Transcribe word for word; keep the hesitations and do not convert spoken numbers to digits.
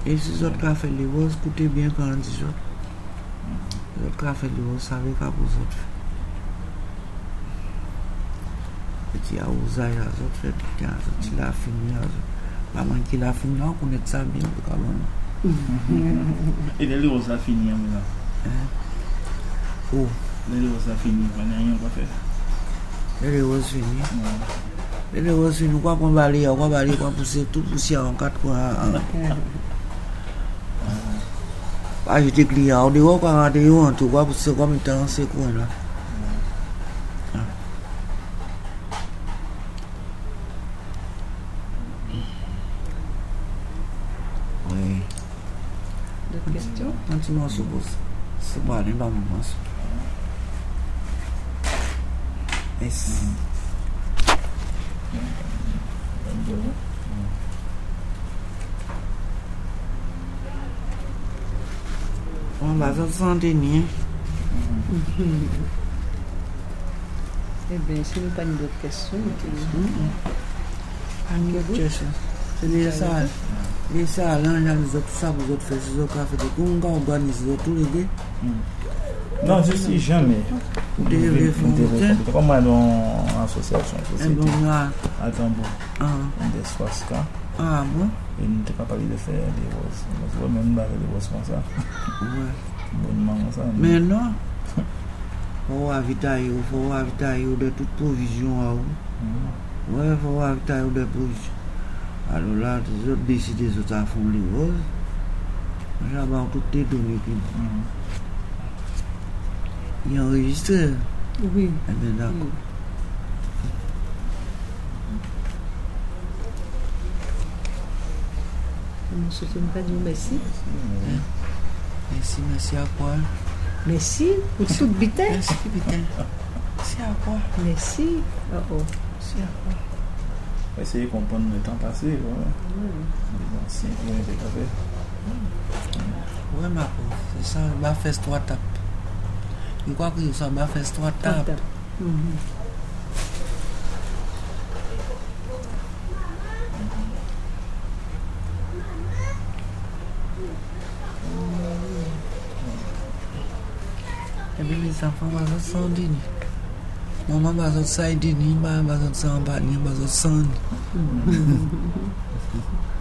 Et si vous avez fait les roses, écoutez bien quand on dit ça. Vous avez fait les roses, savez qu'à vous autres. Petit arrosage, vous autres faites tout ça, petit la fini, maman qui l'a fini, on connaît ça bien, quand même. Et les roses a fini, là. Oh. Les roses a fini, on n'a rien à faire. Les roses fini. Les roses fini, quoi qu'on va aller, on va aller, on va pousser tout poussière en quatre coins. Ah, j'étais client, on dit, on va regarder, on tout, on va pousser comme étant dans ces coins là. Oui. D'autres questions? Continuons sur vous. C'est pas aller dans le moment. Merci. On va se sentir bien. Eh bien, si nous n'avons pas d'autres questions, c'est les salles. Les salles, là, les autres, ça, vous autres faites, vous autres faites, comment on organise tous les deux? Non, je sais jamais. Vous devez faire comment dans l'association Attends, bon. Des soixante cas. Ah bon? Et nous sommes capables de faire des roses. Nous sommes même pas des roses comme ça. Ouais. Bonnement ça. Mais non. Il faut avitailler, il faut avitailler de toute provision. Oui, il faut avitailler de provision. Alors là, les autres décident, les autres font les roses. J'avais toutes les données. Il est enregistré. Oui. Eh bien, d'accord. Oui. Monsieur, tu ne pas dire merci. Mmh. Merci, merci à quoi? Merci pour tout bitin. Merci, bitin. Merci à quoi? Merci. Oh oh. Merci à quoi? Essayer de comprendre le temps passé. Ouais. Mmh. Si, bien, c'est café. Oui, ma pauvre. C'est ça, on va faire trois tapes. Je crois que ça va faire trois tapes. Mm-hmm. Et puis les enfants vont se sentir. Maman va se sentir, maman va se sentir, maman va se sentir.